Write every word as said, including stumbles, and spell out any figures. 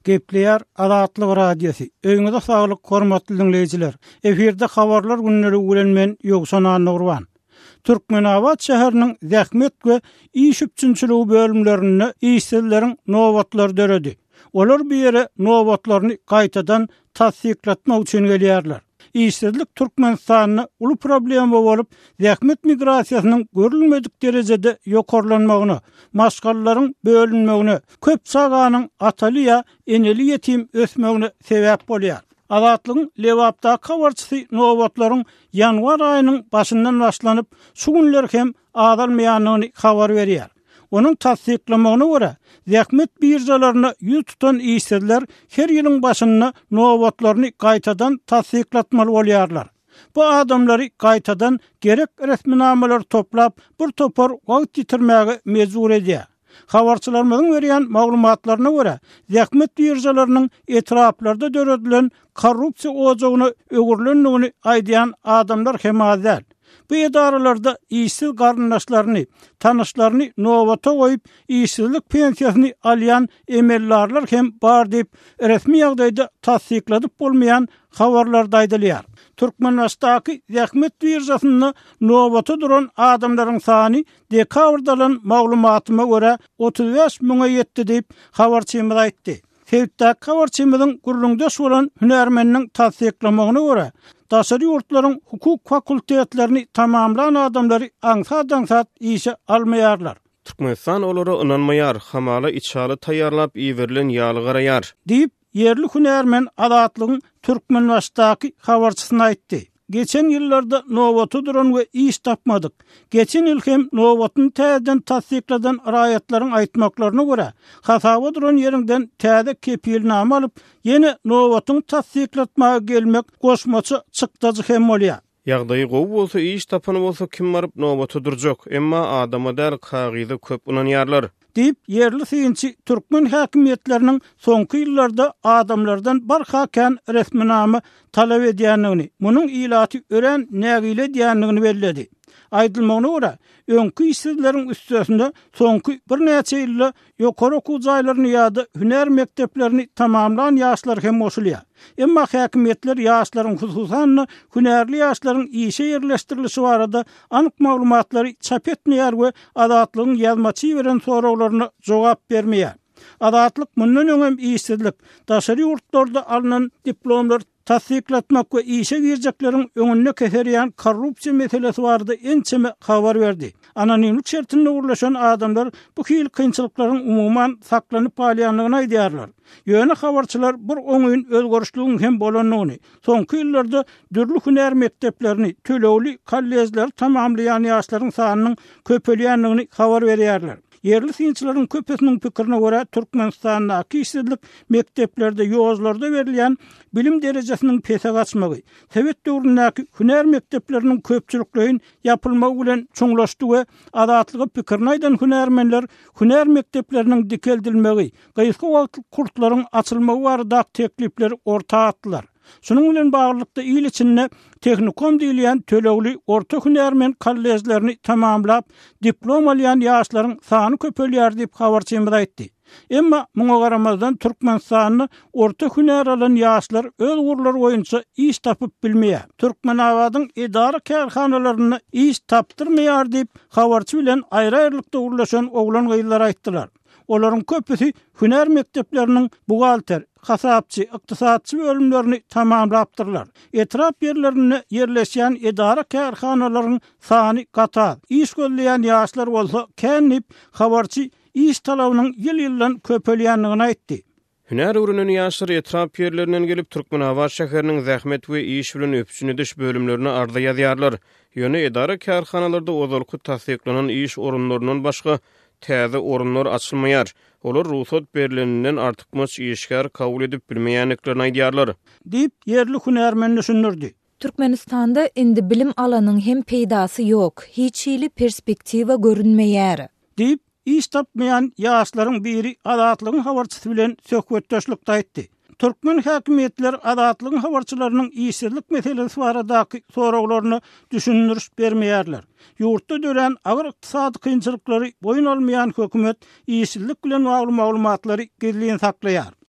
Gepleýär Azatlyk radiosu. Öňüňizde saglyk, hormatly dinleýijiler. Eferde habarlar günleri bilen men Ýogsan Nurwan. Türkmenabad şäheriniň zähmet we iş üçinçiligi bölümlerini işçileriň nowatlary döredi. Olar bir ýere nowatlaryny gaýtadan tasdiklatmak üçin gelýärler. İşsizlik Türkmenistanyny uly problem bolup, zähmet migrasiýasynyň görülmedik derejede ýokarlanmagyny, maşgallaryň bölünmegini, köp saganyň ataly eneli ýetim ösmegini sebäp bolýar. Azatlygyň Lewapda habarçysy nowatlaryň ýanwar aýynyň başyndan başlanyp, şu günler hem azalmaýanyny habar berýär. Onun tasdiklamagyna görä, zähmet birjalaryna ýüz tutan işçiler her ýylyň başynda nowatlaryny gaýtadan tasdiklatmaly bolýarlar. Bu adamlary gaýtadan gerek resminamalar toplap, bir topar wagt ýitirmäge mejbur edýär. Habarçylarymyň berýän maglumatlaryna görä, zähmet birjalarynyň etraplarda döredilen korrupsiýa ojagyny ögürlendigini aýdýan adamlar hem azal. Bu edaralarda işsiz garyndaşlaryny, tanışlaryny nowata goýup, işsizlik pensiýasyny alýan emellerler hem bar diýip resmi ýagdaýda tasdikladyp bolmaýan habarlarda aýdylýar. Türkmenistanyň zähmet birjasyny nowata duran adamlaryň sany dekabrdalan maglumatyma görä otuz beş miňe ýetdi diýip habarçymyz aýtdy. Hewtda habarçymyzyň gurrunda bolan hünärmeniň tasdiklamagyna görä, daşary ýurtlaryň hukuk fakultetlerini tamamlayan adamlary aňsat-aňsat işe almaýarlar. Türkmenistan olary ynanmaýar, hamala içaly taýýarlap iýerilen ýaly garaýar diýip yerli hünärmen Azatlygyň Türkmenistanyň habarçysyna aýtdy. Geçen ýyllarda nowata duran we iş tapmadyk. Geçen ýyl hem nowatyny täzeden tasdikladan raýatlaryň aýtmaklaryna görä, hasaba duran ýerinden täze kepilnama alyp, ýene nowatyny tasdiklatmaga gelmek goşmaçy çykdagy hem bolýar. Ýagdaýy gowy bolsa, iş tapany bolsa kim baryp nowata durjak, emma adama däl kagyzy köp unanýarlar. Dip yerli syýynçy Türkmen häkimetleriniň soňky ýyllarda adamlardan barhakan resminama talap edýändigini, munyň ilaty ören nägile diýändigini bellädi. Aýdylmagyna görä, öňkü işsizleriň üstesinde soňky bir näçe ýylla ýokary okuw jaýlaryny ýa-da hünär mekdeplerini tamamlayan ýaşlar hem oşulýar. Emma häkimetler ýaşlaryň hususan hünärli ýaşlaryň işe ýerleşdirilişi barada anyk maglumatlary çap etmeýär we Azatlygyň ýazmaçy beren soraglaryna jogap bermeýär. Azatlyk mundan öňem işsizlik, daşary ýurtlarda alynan diplomlar tasdiklatmak we işe girjekleriň öňüne keserýän korrupsiýa meselesi barada ençeme habar berdi. Anonimlik şertinde urlaşan adamlar bu hil kynçylyklaryň umumyň saklanyp galýanlygyny aýdýarlar. Ýöne habarçylar bir oňyň özgörüşlüğüň hem bolanlygyny, soňky ýyllarda dürli hünär mekdeplerini, tölewli kollejler tamamlayan ýaşlaryň sanynyň köpelýänligini habar berýärler. Yerli syýynçylaryň köpesiniň pikirine görä, Türkmenistanyň işsizlik mekdeplerde, ýozlarda berilýän bilim derejesiniň pese gaçmagy, Sowet döwründäki hünär mektepleriniň köpçülikligiň ýapylmagy bilen çoňlaşdy we Azatlygy pikirini aýdan hünärmenler hünär mektepleriniň dikeldilmegi, gaýsy wagt kurtlaryň açylmagy barada teklipler orta atdylar. Şunun bilen baglykda ýyl içinde tehnikum diýilýän tölewli orta hünärmen kollejlerini tamamlap diplom alýan ýaşlaryň sany köpelýär diýip habarçymyz aýtdy. Emma muňa garamazdan Türkmenistanyň orta hünär alan ýaşlar öz gurulary boýunça iş tapyp bilmeýär. Türkmenabadyň edara karhanalaryna iş tapdyrmaýar diýip habarçy bilen aýry-aýrylykda urlaşan oglan gaýlar aýtdylar. Olaryň köpüsi hünär mekdepleriniň bugalter, hasapçy, ykdysatçy bölümlerini tamamlapdyrlar. Etrap ýerlerine ýerleşýän edara karhanalaryň sany gatar. Iş gözleýän ýaşlar bolsa känip habarçy iş talabynyň ýyl-ýyldan köpelýänligini aýtdy. Hünär öwrenen ýaşlar etrap ýerlerinden gelip Türkmenabad şäheriniň zähmet we iş bilen öpüşini diş bölümlerini arda ýazýarlar. Ýöne edara karhanalarda ozalky tasdiklanan iş orunlarynyň başga täze orunlar açylmaýar. Olar ruhsat berileninden artykmaç işgär kabul edip bilmeýänliklerini aýdýarlar. Diýip yerli hünärmen düşünürdi. Türkmenistanda indi bilim alanyň hem peýdasy ýok, hiç ýyly perspektiwa görünmeýär. Diýip iş tapmayan ýaşlaryň biri Azatlygyň habarçysy bilen söhbetdeşlikde aýtdy. Türkmen häkimetler Azatlygyň habarçylarynyň işsizlik meselesi baradaky soraglaryny düşündürüş bermeýärler. Ýurtda dören agyr ykdysady kynçylyklary boyun almayan hökümet işsizlik bilen bagly maglumatlary gizliň saklaýar.